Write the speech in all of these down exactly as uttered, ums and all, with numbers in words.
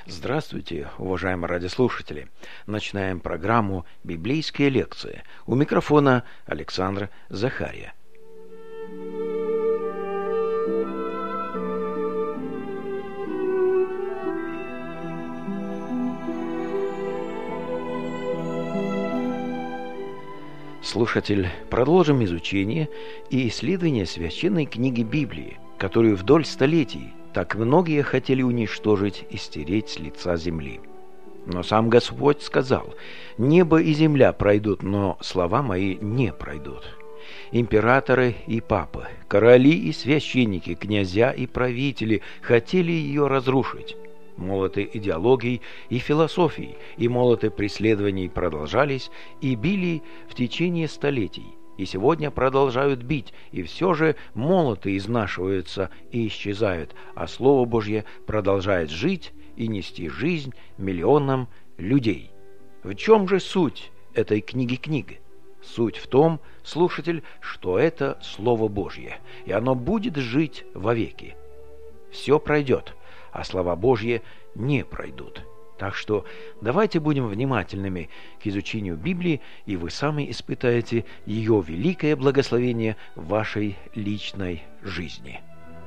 Здравствуйте, уважаемые радиослушатели! Начинаем программу «Библейские лекции». У микрофона Александр Захария. Слушатель, продолжим изучение и исследование священной книги Библии, которую вдоль столетий так многие хотели уничтожить и стереть с лица земли. Но сам Господь сказал: «Небо и земля пройдут, но слова мои не пройдут». Императоры и папы, короли и священники, князья и правители хотели ее разрушить. Молоты идеологий и философий и молоты преследований продолжались и били в течение столетий. И сегодня продолжают бить, и все же молоты изнашиваются и исчезают, а Слово Божье продолжает жить и нести жизнь миллионам людей. В чем же суть этой книги-книги? Суть в том, слушатель, что это Слово Божье, и оно будет жить вовеки. Все пройдет, а слова Божьи не пройдут. Так что давайте будем внимательными к изучению Библии, и вы сами испытаете ее великое благословение в вашей личной жизни.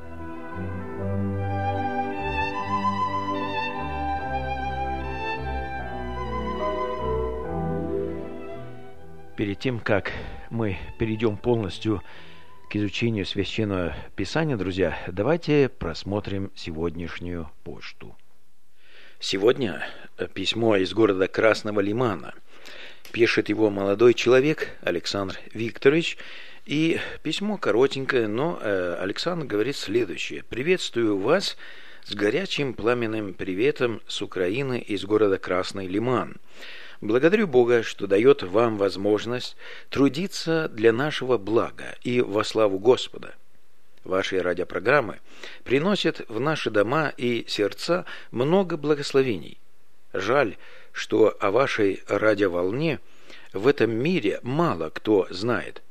Перед тем, как мы перейдем полностью к изучению Священного Писания, друзья, давайте просмотрим сегодняшнюю почту. Сегодня письмо из города Красного Лимана. Пишет его молодой человек Александр Викторович. И письмо коротенькое, но Александр говорит следующее. «Приветствую вас с горячим пламенным приветом с Украины из города Красный Лиман. Благодарю Бога, что дает вам возможность трудиться для нашего блага и во славу Господа. Ваши радиопрограммы приносят в наши дома и сердца много благословений. Жаль, что о вашей радиоволне в этом мире мало кто знает.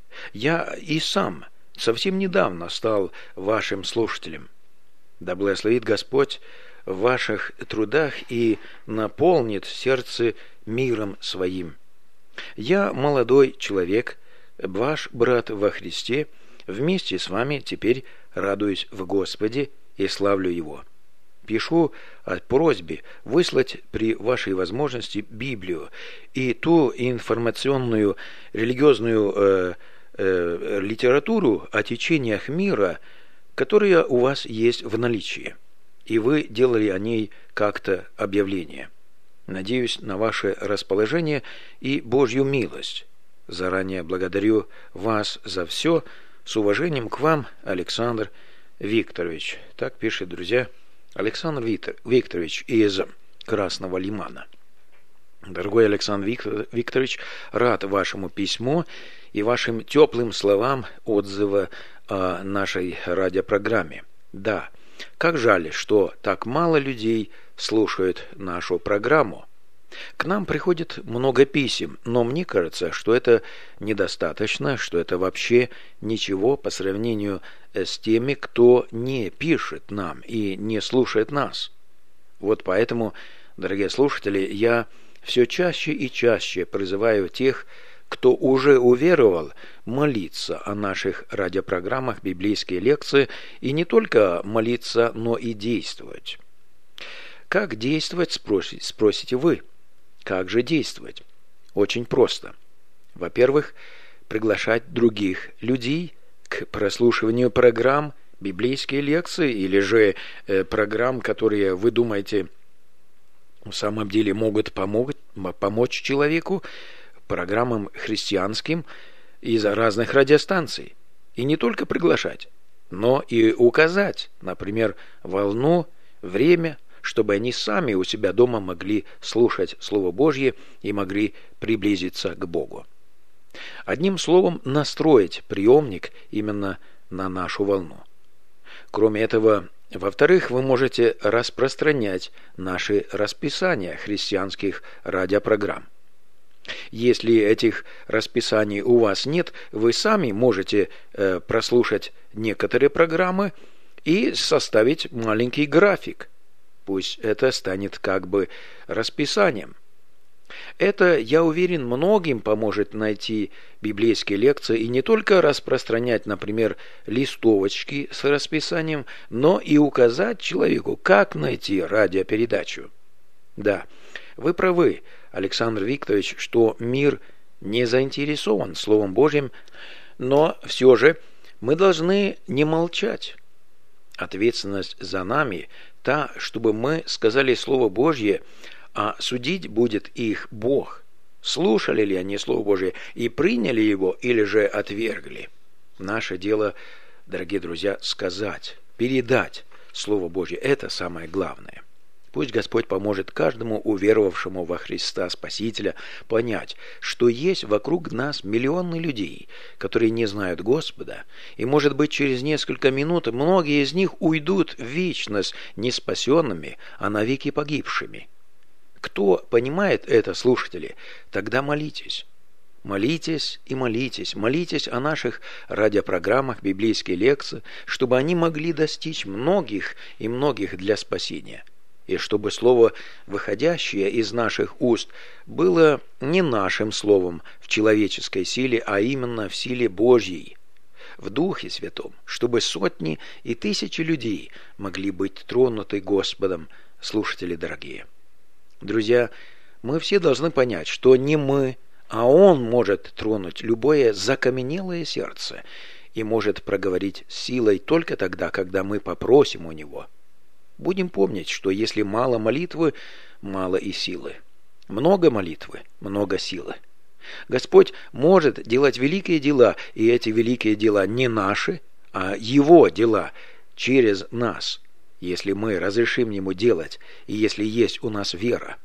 Я и сам совсем недавно стал вашим слушателем. Да благословит Господь в ваших трудах и наполнит сердце миром своим. Я молодой человек, ваш брат во Христе, вместе с вами теперь радуюсь в Господе и славлю Его. Пишу о просьбе выслать при вашей возможности Библию и ту информационную религиозную э, э, литературу о течениях мира, которая у вас есть в наличии, и вы делали о ней как-то объявление. Надеюсь на ваше расположение и Божью милость. Заранее благодарю вас за все. С уважением к вам, Александр Викторович». Так пишет, друзья, Александр Викторович из Красного Лимана. Дорогой Александр Викторович, рад вашему письму и вашим теплым словам отзыва о нашей радиопрограмме. Да, как жаль, что так мало людей слушают нашу программу. К нам приходит много писем, но мне кажется, что это недостаточно, что это вообще ничего по сравнению с теми, кто не пишет нам и не слушает нас. Вот поэтому, дорогие слушатели, я все чаще и чаще призываю тех, кто уже уверовал, молиться о наших радиопрограммах «Библейские лекции», и не только молиться, но и действовать. Как действовать, спросите, спросите вы? Как же действовать? Очень просто. Во-первых, приглашать других людей к прослушиванию программ «Библейские лекции» или же э, программ, которые, вы думаете, в самом деле могут помочь, помочь человеку, программам христианским из разных радиостанций. И не только приглашать, но и указать, например, волну, время, чтобы они сами у себя дома могли слушать Слово Божье и могли приблизиться к Богу. Одним словом, настроить приемник именно на нашу волну. Кроме этого, во-вторых, вы можете распространять наши расписания христианских радиопрограмм. Если этих расписаний у вас нет, вы сами можете э, прослушать некоторые программы и составить маленький график. Пусть это станет как бы расписанием. Это, я уверен, многим поможет найти библейские лекции и не только распространять, например, листовочки с расписанием, но и указать человеку, как найти радиопередачу. Да, вы правы, Александр Викторович, что мир не заинтересован Словом Божьим, но все же мы должны не молчать. Ответственность за нами та, чтобы мы сказали Слово Божье, а судить будет их Бог. Слушали ли они Слово Божие и приняли его, или же отвергли? Наше дело, дорогие друзья, сказать, передать Слово Божье. Это самое главное. Пусть Господь поможет каждому уверовавшему во Христа Спасителя понять, что есть вокруг нас миллионы людей, которые не знают Господа, и, может быть, через несколько минут многие из них уйдут в вечность не спасенными, а навеки погибшими. Кто понимает это, слушатели, тогда молитесь. Молитесь и молитесь. Молитесь о наших радиопрограммах, библейские лекции, чтобы они могли достичь многих и многих для спасения. И чтобы слово, выходящее из наших уст, было не нашим словом в человеческой силе, а именно в силе Божьей, в Духе Святом, чтобы сотни и тысячи людей могли быть тронуты Господом, слушатели дорогие. Друзья, мы все должны понять, что не мы, а Он может тронуть любое закаменелое сердце и может проговорить силой только тогда, когда мы попросим у Него. Будем помнить, что если мало молитвы, мало и силы. Много молитвы, много силы. Господь может делать великие дела, и эти великие дела не наши, а Его дела через нас, если мы разрешим Ему делать, и если есть у нас вера.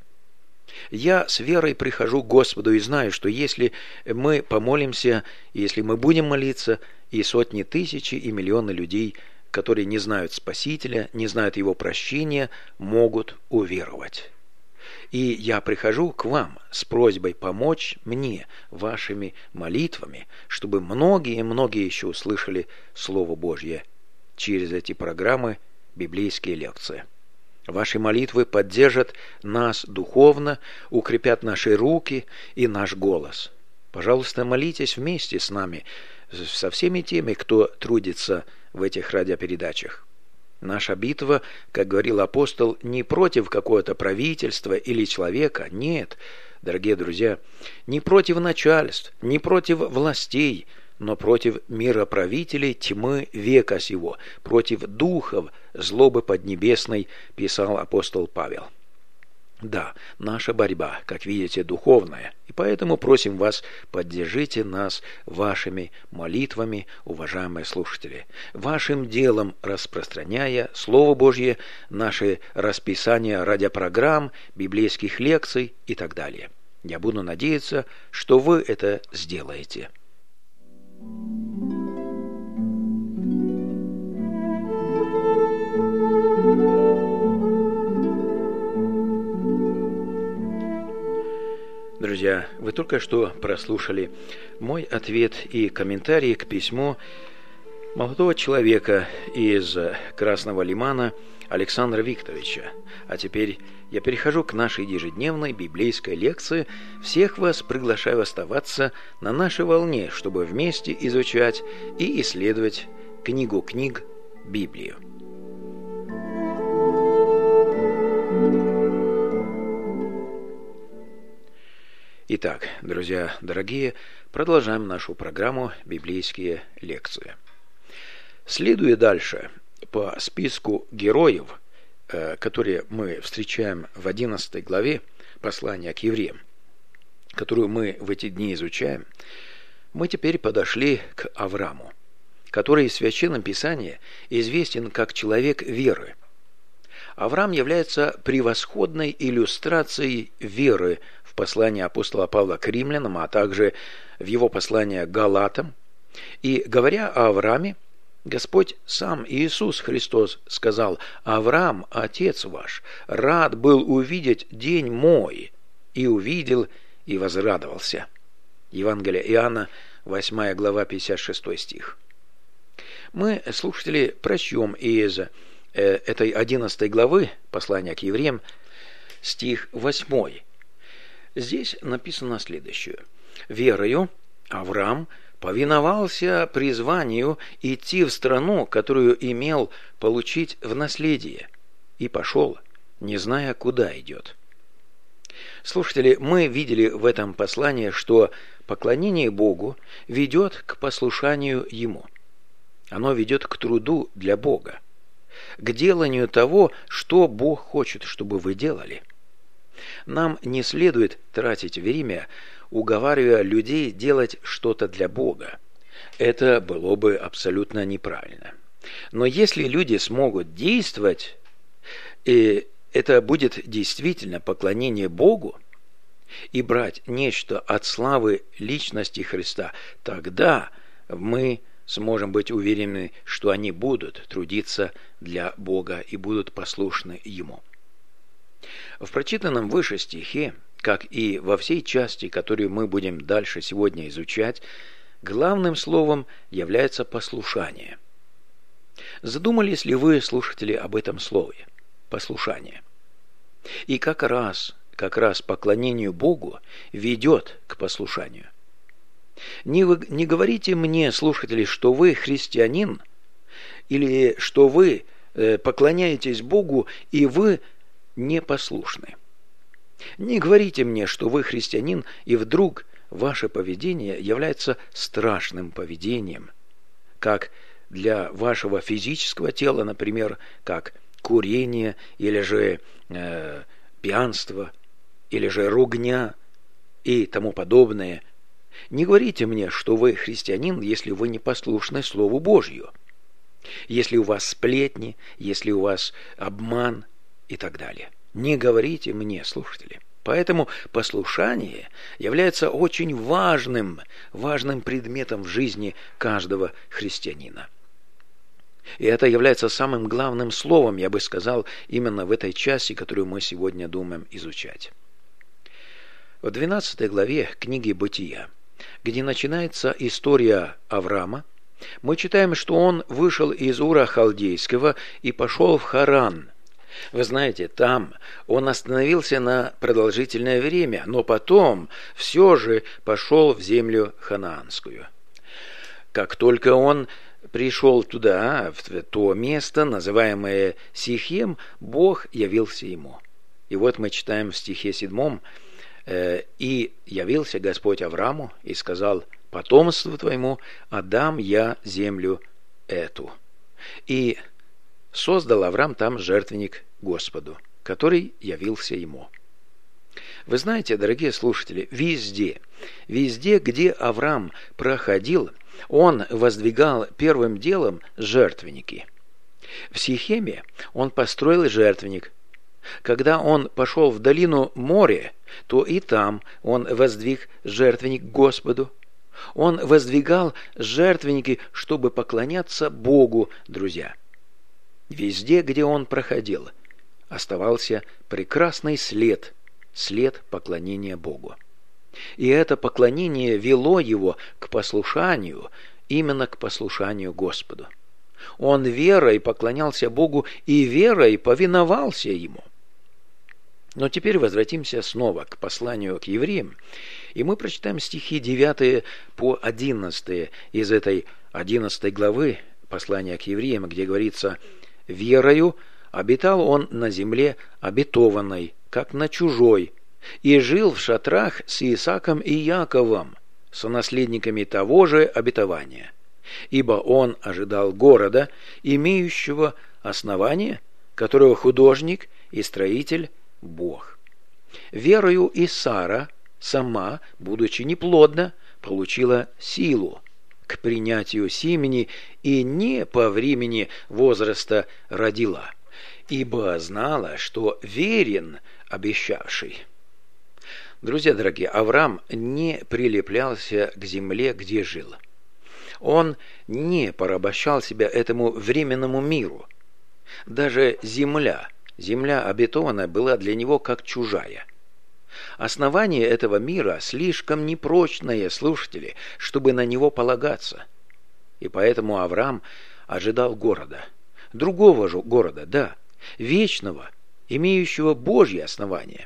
Я с верой прихожу к Господу и знаю, что если мы помолимся, если мы будем молиться, и сотни тысяч и миллионы людей, которые не знают Спасителя, не знают Его прощения, могут уверовать. И я прихожу к вам с просьбой помочь мне вашими молитвами, чтобы многие-многие еще услышали Слово Божье через эти программы библейские лекции. Ваши молитвы поддержат нас духовно, укрепят наши руки и наш голос. Пожалуйста, молитесь вместе с нами, со всеми теми, кто трудится в этих радиопередачах. Наша битва, как говорил апостол, не против какого-то правительства или человека, нет, дорогие друзья, не против начальств, не против властей, но против мироправителей тьмы века сего, против духов злобы поднебесной, писал апостол Павел. Да, наша борьба, как видите, духовная, и поэтому просим вас, поддержите нас вашими молитвами, уважаемые слушатели, вашим делом распространяя Слово Божье, наши расписания радиопрограмм, библейских лекций и так далее. Я буду надеяться, что вы это сделаете. Друзья, вы только что прослушали мой ответ и комментарий к письму молодого человека из Красного Лимана Александра Викторовича. А теперь я перехожу к нашей ежедневной библейской лекции. Всех вас приглашаю оставаться на нашей волне, чтобы вместе изучать и исследовать книгу книг Библию. Итак, друзья дорогие, продолжаем нашу программу «Библейские лекции». Следуя дальше по списку героев, которые мы встречаем в одиннадцатой главе послания к евреям, которую мы в эти дни изучаем, мы теперь подошли к Аврааму, который в Священном Писании известен как человек веры. Авраам является превосходной иллюстрацией веры в послании апостола Павла к римлянам, а также в его послании к галатам. И говоря о Аврааме, Господь сам Иисус Христос сказал: «Авраам, отец ваш, рад был увидеть день мой, и увидел, и возрадовался». Евангелие Иоанна, восьмая глава, пятьдесят шестой стих. Мы, слушатели, прочтем из этой одиннадцатой главы послания к евреям, стих восьмой. Здесь написано следующее. «Верою Авраам повиновался призванию идти в страну, которую имел получить в наследие, и пошел, не зная, куда идет». Слушатели, мы видели в этом послании, что поклонение Богу ведет к послушанию Ему. Оно ведет к труду для Бога, к деланию того, что Бог хочет, чтобы вы делали. Нам не следует тратить время, уговаривая людей делать что-то для Бога. Это было бы абсолютно неправильно. Но если люди смогут действовать, и это будет действительно поклонение Богу, и брать нечто от славы личности Христа, тогда мы сможем быть уверены, что они будут трудиться для Бога и будут послушны Ему. В прочитанном выше стихе, как и во всей части, которую мы будем дальше сегодня изучать, главным словом является послушание. Задумались ли вы, слушатели, об этом слове? Послушание. И как раз, как раз поклонению Богу ведет к послушанию. Не, вы, не говорите мне, слушатели, что вы христианин, или что вы э, поклоняетесь Богу, и вы непослушны. Не говорите мне, что вы христианин, и вдруг ваше поведение является страшным поведением, как для вашего физического тела, например, как курение, или же э, пьянство, или же ругня и тому подобное. Не говорите мне, что вы христианин, если вы не послушны Слову Божью, если у вас сплетни, если у вас обман и так далее. Не говорите мне, слушатели. Поэтому послушание является очень важным, важным предметом в жизни каждого христианина. И это является самым главным словом, я бы сказал, именно в этой части, которую мы сегодня думаем изучать. В двенадцатой главе книги «Бытия», где начинается история Авраама, мы читаем, что он вышел из Ура Халдейского и пошел в Харан. Вы знаете, там он остановился на продолжительное время, но потом все же пошел в землю ханаанскую. Как только он пришел туда, в то место, называемое Сихем, Бог явился ему. И вот мы читаем в стихе седьмом: «И явился Господь Аврааму и сказал: потомству твоему отдам я землю эту». И создал Авраам там жертвенник Господу, который явился ему. Вы знаете, дорогие слушатели, везде, везде, где Авраам проходил, он воздвигал первым делом жертвенники. В Сихеме он построил жертвенник. Когда он пошел в долину Море, то и там он воздвиг жертвенник Господу. Он воздвигал жертвенники, чтобы поклоняться Богу, друзья. Везде, где он проходил, оставался прекрасный след, след поклонения Богу. И это поклонение вело его к послушанию, именно к послушанию Господу. Он верой поклонялся Богу и верой повиновался Ему. Но теперь возвратимся снова к посланию к евреям, и мы прочитаем стихи девятые по одиннадцатые из этой одиннадцатой главы послания к евреям, где говорится: «Верою обитал он на земле обетованной, как на чужой, и жил в шатрах с Исааком и Яковом, сонаследниками того же обетования, ибо он ожидал города, имеющего основание, которого художник и строитель Бог. Верою и Сара сама, будучи неплодна, получила силу к принятию семени и не по времени возраста родила, ибо знала, что верен обещавший». Друзья дорогие, Авраам не прилеплялся к земле, где жил. Он не порабощал себя этому временному миру. Даже земля, земля обетованная, была для него как чужая. Основание этого мира слишком непрочное, слушатели, чтобы на него полагаться. И поэтому Авраам ожидал города, другого же города, да, вечного, имеющего Божье основание.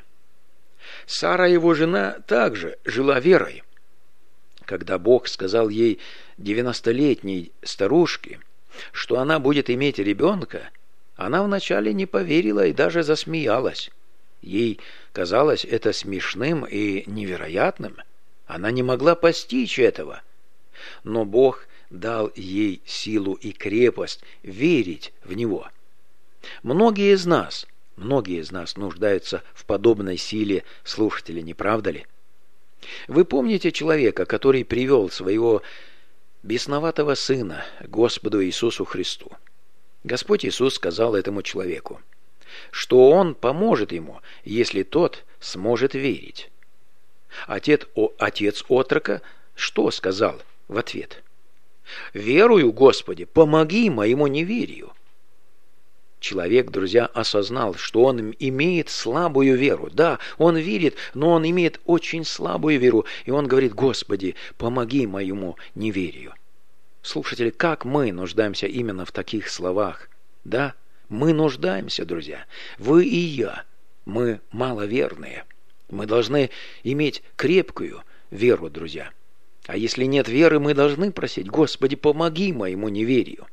Сара, его жена, также жила верой. Когда Бог сказал ей, девяностолетней старушке, что она будет иметь ребенка, она вначале не поверила и даже засмеялась. Ей казалось это смешным и невероятным. Она не могла постичь этого. Но Бог дал ей силу и крепость верить в Него. Многие из нас, многие из нас нуждаются в подобной силе, слушатели, не правда ли? Вы помните человека, который привел своего бесноватого сына к Господу Иисусу Христу? Господь Иисус сказал этому человеку, что Он поможет ему, если тот сможет верить. Отец, о, отец отрока что сказал в ответ? «Верую, Господи, помоги моему неверию». Человек, друзья, осознал, что он имеет слабую веру. Да, он верит, но он имеет очень слабую веру. И он говорит: «Господи, помоги моему неверию». Слушатели, как мы нуждаемся именно в таких словах. Да, мы нуждаемся, друзья. Вы и я. Мы маловерные. Мы должны иметь крепкую веру, друзья. А если нет веры, мы должны просить: «Господи, помоги моему неверию».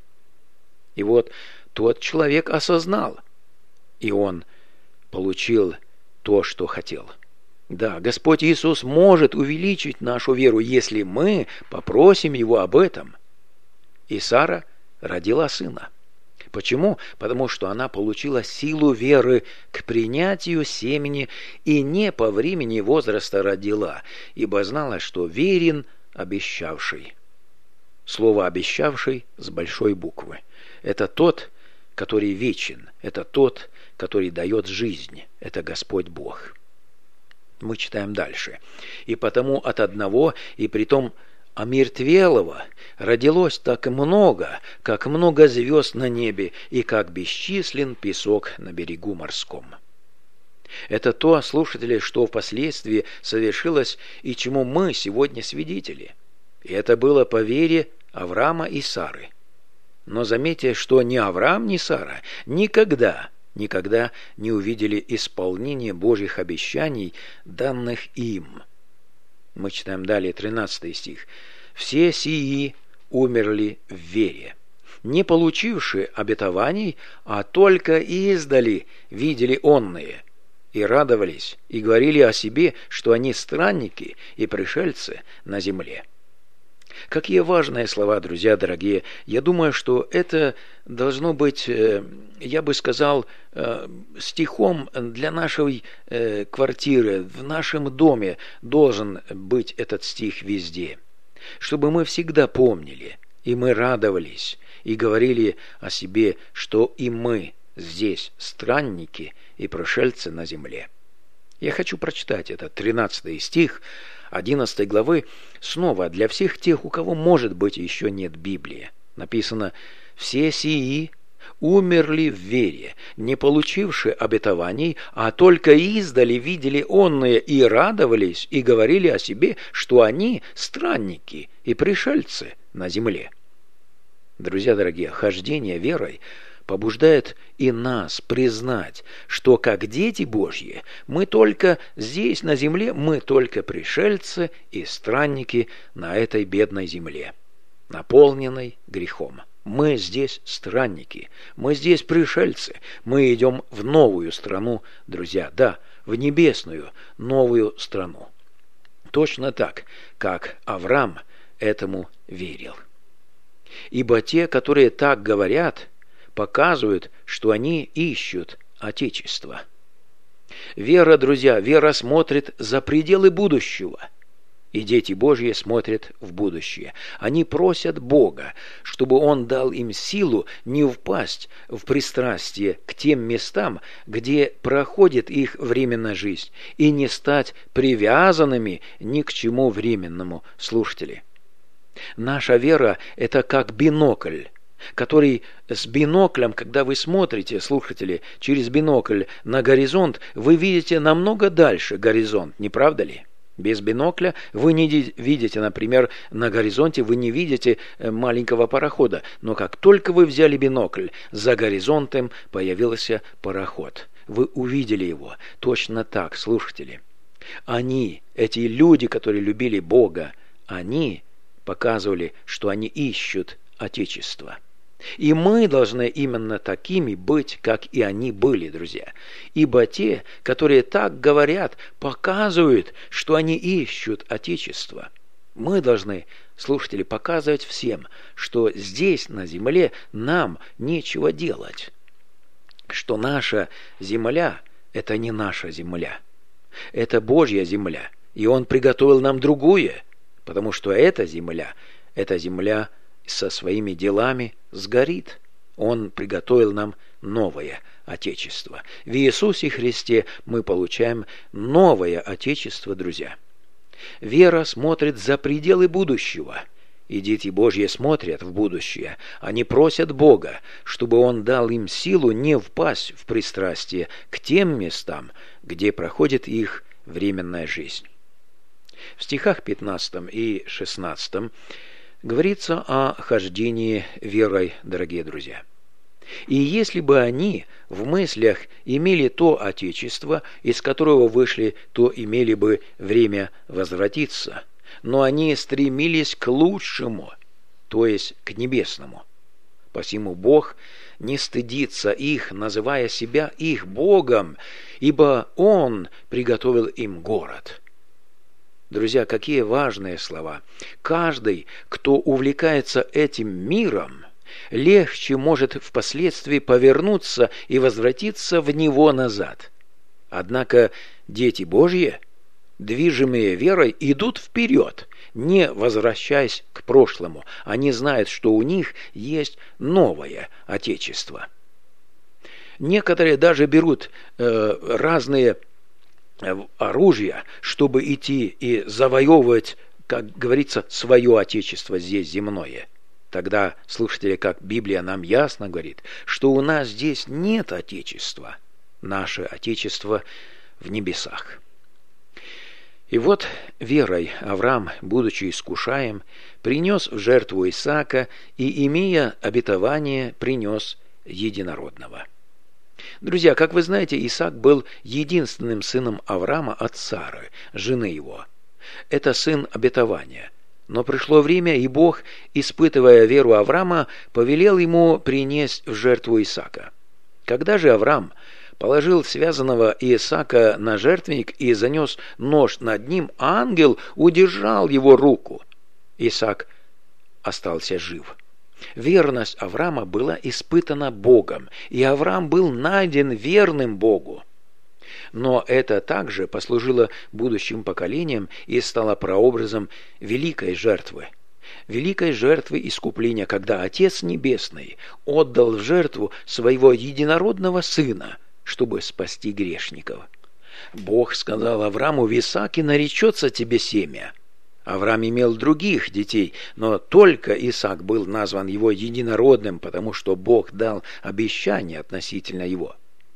И вот тот человек осознал, и он получил то, что хотел. Да, Господь Иисус может увеличить нашу веру, если мы попросим Его об этом. И Сара родила сына. Почему? Потому что она получила силу веры к принятию семени и не по времени возраста родила, ибо знала, что верен обещавший. Слово «обещавший» с большой буквы. Это тот, который вечен, это тот, который дает жизнь, это Господь Бог. Мы читаем дальше. «И потому от одного, и притом омертвелого, родилось так много, как много звезд на небе, и как бесчислен песок на берегу морском». Это то, слушатели, что впоследствии совершилось и чему мы сегодня свидетели. И это было по вере Авраама и Сары. Но заметьте, что ни Авраам, ни Сара никогда, никогда не увидели исполнения Божьих обещаний, данных им. Мы читаем далее тринадцатый стих. «Все сии умерли в вере, не получивши обетований, а только издали видели онные, и радовались, и говорили о себе, что они странники и пришельцы на земле». Какие важные слова, друзья дорогие. Я думаю, что это должно быть, я бы сказал, стихом для нашей квартиры, в нашем доме должен быть этот стих везде. Чтобы мы всегда помнили, и мы радовались, и говорили о себе, что и мы здесь странники и пришельцы на земле. Я хочу прочитать этот тринадцатый стих одиннадцатой главы снова для всех тех, у кого, может быть, еще нет Библии. Написано: «Все сии умерли в вере, не получивши обетований, а только издали видели онные и радовались, и говорили о себе, что они странники и пришельцы на земле». Друзья дорогие, хождение верой побуждает и нас признать, что как дети Божьи мы только здесь на земле, мы только пришельцы и странники на этой бедной земле, наполненной грехом. Мы здесь странники, мы здесь пришельцы, мы идем в новую страну, друзья, да, в небесную новую страну. Точно так, как Авраам этому верил. Ибо те, которые так говорят, показывают, что они ищут Отечество. Вера, друзья, вера смотрит за пределы будущего. И дети Божьи смотрят в будущее. Они просят Бога, чтобы Он дал им силу не впасть в пристрастие к тем местам, где проходит их временная жизнь, и не стать привязанными ни к чему временному, слушатели. Наша вера – это как бинокль, который с биноклем, когда вы смотрите, слушатели, через бинокль на горизонт, вы видите намного дальше горизонт, не правда ли? Без бинокля вы не видите, например, на горизонте вы не видите маленького парохода, но как только вы взяли бинокль, за горизонтом появился пароход. Вы увидели его. Точно так, слушатели. Они, эти люди, которые любили Бога, они показывали, что они ищут Отечество. И мы должны именно такими быть, как и они были, друзья. Ибо те, которые так говорят, показывают, что они ищут Отечество. Мы должны, слушатели, показывать всем, что здесь, на земле, нам нечего делать. Что наша земля – это не наша земля. Это Божья земля, и Он приготовил нам другую, потому что эта земля, эта земля со своими делами сгорит. Он приготовил нам новое Отечество. В Иисусе Христе мы получаем новое Отечество, друзья. Вера смотрит за пределы будущего, и дети Божьи смотрят в будущее. Они просят Бога, чтобы Он дал им силу не впасть в пристрастие к тем местам, где проходит их временная жизнь. В стихах пятнадцатом и шестнадцатом говорится о хождении верой, дорогие друзья. И если бы они в мыслях имели то Отечество, из которого вышли, то имели бы время возвратиться. Но они стремились к лучшему, то есть к небесному. Посему Бог не стыдится их, называя себя их Богом, ибо Он приготовил им город. Друзья, какие важные слова. Каждый, кто увлекается этим миром, легче может впоследствии повернуться и возвратиться в него назад. Однако дети Божьи, движимые верой, идут вперед, не возвращаясь к прошлому. Они знают, что у них есть новое Отечество. Некоторые даже берут э, разные оружия, чтобы идти и завоевывать, как говорится, свое Отечество здесь земное. Тогда, слушатели, как Библия нам ясно говорит, что у нас здесь нет Отечества. Наше Отечество в небесах. И вот верой Авраам, будучи искушаем, принес в жертву Исаака и, имея обетование, принес единородного. Друзья, как вы знаете, Исаак был единственным сыном Авраама от Сары, жены его. Это сын обетования. Но пришло время, и Бог, испытывая веру Авраама, повелел ему принести в жертву Исаака. Когда же Авраам положил связанного Исаака на жертвенник и занес нож над ним, ангел удержал его руку. Исаак остался жив. Верность Авраама была испытана Богом, и Авраам был найден верным Богу. Но это также послужило будущим поколениям и стало прообразом великой жертвы. Великой жертвы искупления, когда Отец Небесный отдал в жертву своего единородного Сына, чтобы спасти грешников. Бог сказал Аврааму: «В Исааке наречется тебе семя». Авраам имел других детей, но только Исаак был назван его единородным, потому что Бог дал обещание относительно его.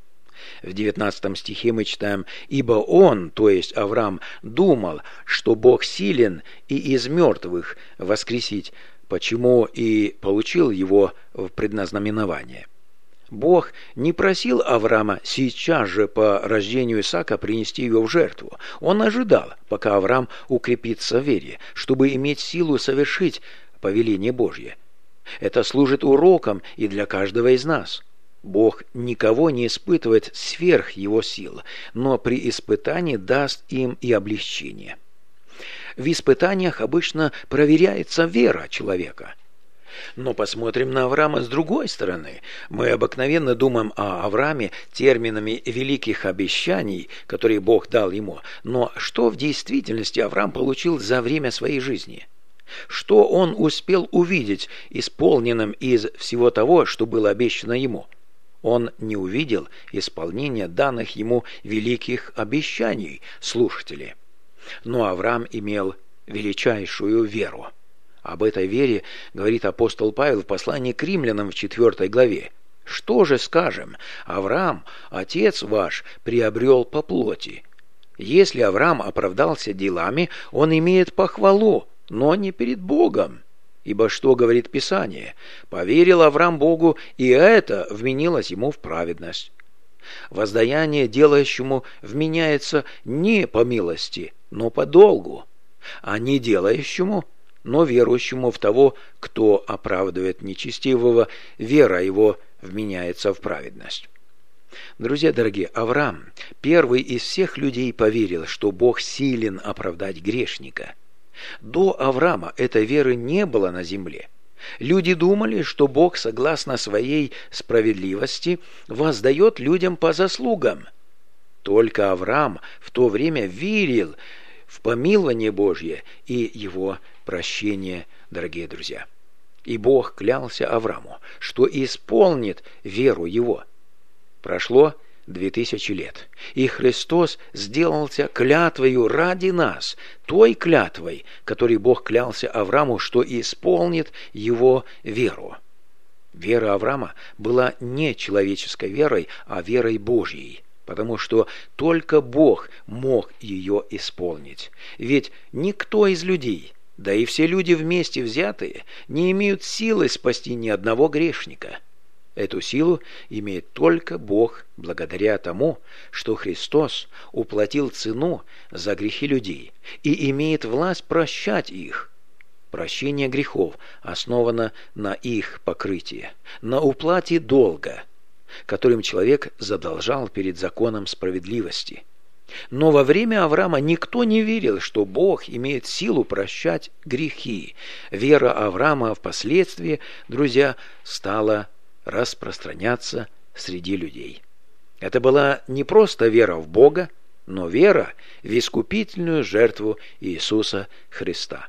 В девятнадцатом стихе мы читаем: «Ибо он, то есть Авраам, думал, что Бог силен и из мертвых воскресить, почему и получил его в предназнаменование». Бог не просил Авраама сейчас же по рождению Исаака принести его в жертву. Он ожидал, пока Авраам укрепится в вере, чтобы иметь силу совершить повеление Божье. Это служит уроком и для каждого из нас. Бог никого не испытывает сверх его сил, но при испытании даст им и облегчение. В испытаниях обычно проверяется вера человека. Но посмотрим на Авраама с другой стороны. Мы обыкновенно думаем о Аврааме терминами великих обещаний, которые Бог дал ему. Но что в действительности Авраам получил за время своей жизни? Что он успел увидеть исполненным из всего того, что было обещано ему? Он не увидел исполнения данных ему великих обещаний, слушатели. Но Авраам имел величайшую веру. Об этой вере говорит апостол Павел в послании к римлянам в четвёртой главе. «Что же скажем? Авраам, отец ваш, приобрел по плоти». Если Авраам оправдался делами, он имеет похвалу, но не перед Богом. Ибо что говорит Писание? Поверил Авраам Богу, и это вменилось ему в праведность. Воздаяние делающему вменяется не по милости, но по долгу, а не делающему, но верующему в того, кто оправдывает нечестивого, вера его вменяется в праведность. Друзья дорогие, Авраам, первый из всех людей, поверил, что Бог силен оправдать грешника. До Авраама этой веры не было на земле. Люди думали, что Бог, согласно своей справедливости, воздает людям по заслугам. Только Авраам в то время верил в помилование Божье и его прощение, дорогие друзья. И Бог клялся Аврааму, что исполнит веру его. Прошло две тысячи лет, и Христос сделался клятвою ради нас, той клятвой, которой Бог клялся Аврааму, что исполнит его веру. Вера Авраама была не человеческой верой, а верой Божьей, потому что только Бог мог ее исполнить. Ведь никто из людей, да и все люди вместе взятые, не имеют силы спасти ни одного грешника. Эту силу имеет только Бог благодаря тому, что Христос уплатил цену за грехи людей и имеет власть прощать их. Прощение грехов основано на их покрытии, на уплате долга, которым человек задолжал перед законом справедливости. Но во время Авраама никто не верил, что Бог имеет силу прощать грехи. Вера Авраама впоследствии, друзья, стала распространяться среди людей. Это была не просто вера в Бога, но вера в искупительную жертву Иисуса Христа.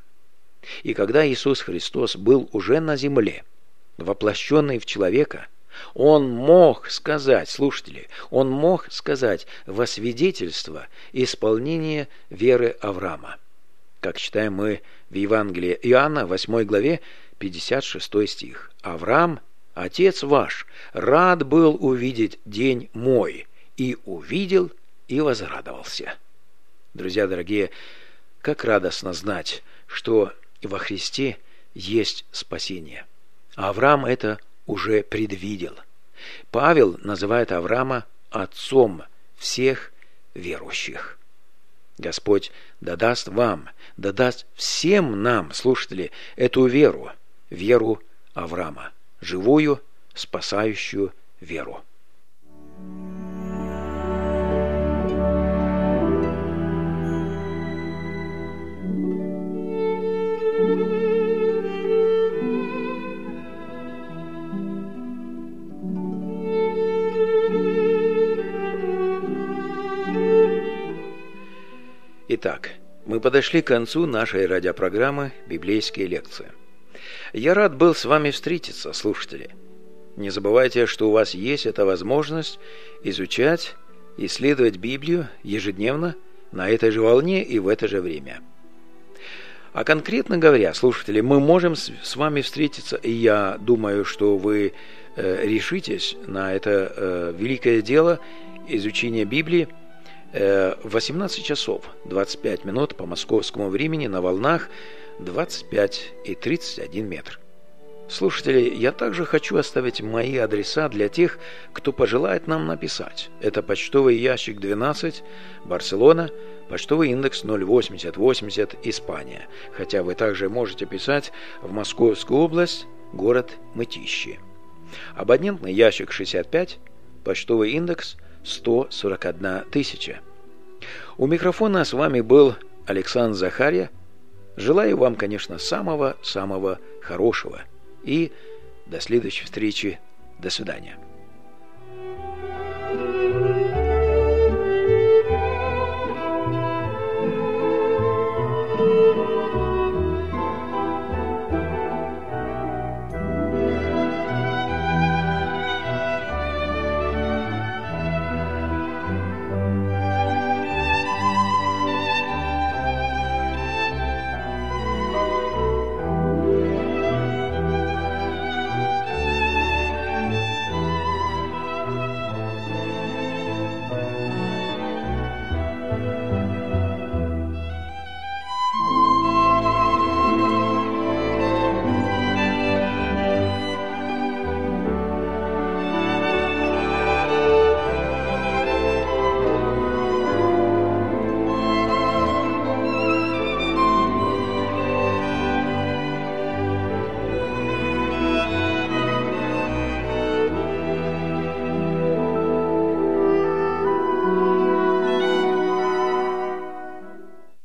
И когда Иисус Христос был уже на земле, воплощенный в человека, Он мог сказать, слушатели, Он мог сказать во свидетельство исполнения веры Авраама. Как читаем мы в Евангелии Иоанна, восьмой главе, пятьдесят шестой стих. «Авраам, Отец ваш, рад был увидеть день мой, и увидел, и возрадовался». Друзья дорогие, как радостно знать, что во Христе есть спасение. Авраам это уже предвидел. Павел называет Авраама отцом всех верующих. Господь дадаст вам, дадаст всем нам, слушатели, эту веру, веру Авраама, живую, спасающую веру. Итак, мы подошли к концу нашей радиопрограммы «Библейские лекции». Я рад был с вами встретиться, слушатели. Не забывайте, что у вас есть эта возможность изучать, исследовать Библию ежедневно на этой же волне и в это же время. А конкретно говоря, слушатели, мы можем с вами встретиться, и я думаю, что вы э, решитесь на это э, великое дело изучения Библии э, в восемнадцать часов двадцать пять минут по московскому времени на волнах двадцать пять и тридцать один метр. Слушатели, я также хочу оставить мои адреса для тех, кто пожелает нам написать. Это почтовый ящик двенадцать, Барселона, почтовый индекс ноль восемьдесят восемьдесят, Испания. Хотя вы также можете писать в Московскую область, город Мытищи. Абонентный ящик шестьдесят пять, почтовый индекс сто сорок одна тысяча. У микрофона с вами был Александр Захарья. Желаю вам, конечно, самого-самого хорошего. И до следующей встречи. До свидания.